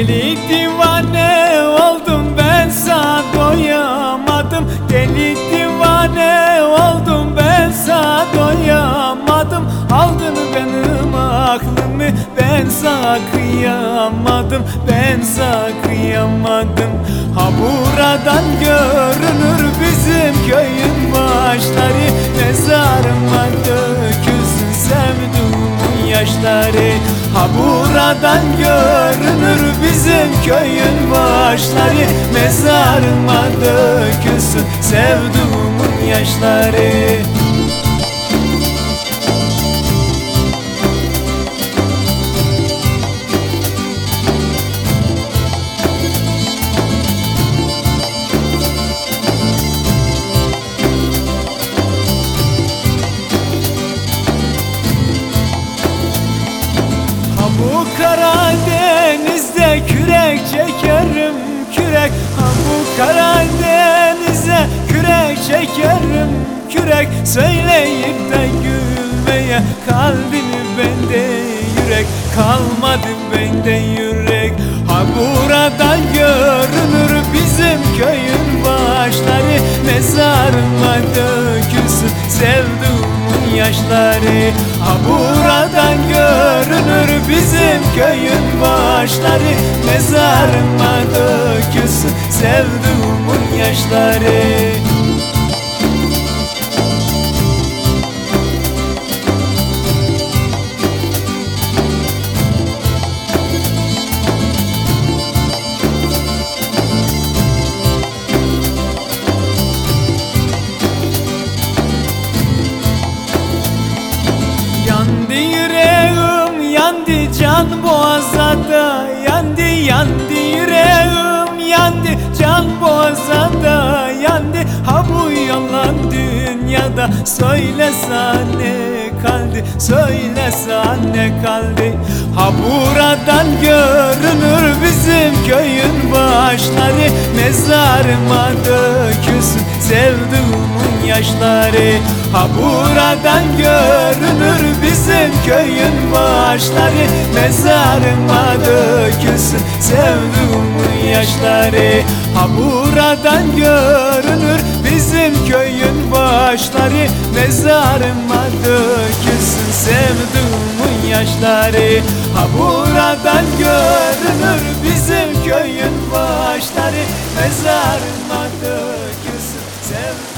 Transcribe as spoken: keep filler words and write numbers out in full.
Deli divane oldum ben sana doyamadım. Deli divane oldum ben sana doyamadım. Aldın benim aklımı, ben sana kıyamadım. Ben sana kıyamadım. Ha buradan görünür bizim köyün başları. Mezarıma dökülsün sevduğumun yaşları. Ha buradan görünür bizim köyün başları. Mezarıma dökülsün sevduğumun yaşları. Bu Karadeniz'de kürek çekerim kürek. Ha bu Karadeniz'de kürek çekerim kürek. Söyleyip de gülmeye kalbimi bende yürek. Kalmadı bende yürek. Ha buradan görünür bizim köyün başları. Mezarıma dökülsün sevduğumun yaşları. Ha buradan görünür bizim köyün başları. Mezarıma dökülsün sevduğumun yaşları. Yandı yüreğim, yandı can boğazada. Yandı, yandı yüreğim, yandı can boğazada. Yandı, ha bu yalan dünyada. Söylesene kaldı, söylesene kaldı. Ha buradan görünür bizim köyün başları. Mezarıma dökülsün sevduğumun yaşları. Ha buradan görünür bizim köyün başları. Mezarıma dökülsün sevduğumun yaşları. Ha buradan görünür bizim köyün başları. Mezarıma dökülsün sevduğumun yaşları. Ha buradan görünür bizim köyün başları. Mezarıma dökülsün sevduğumun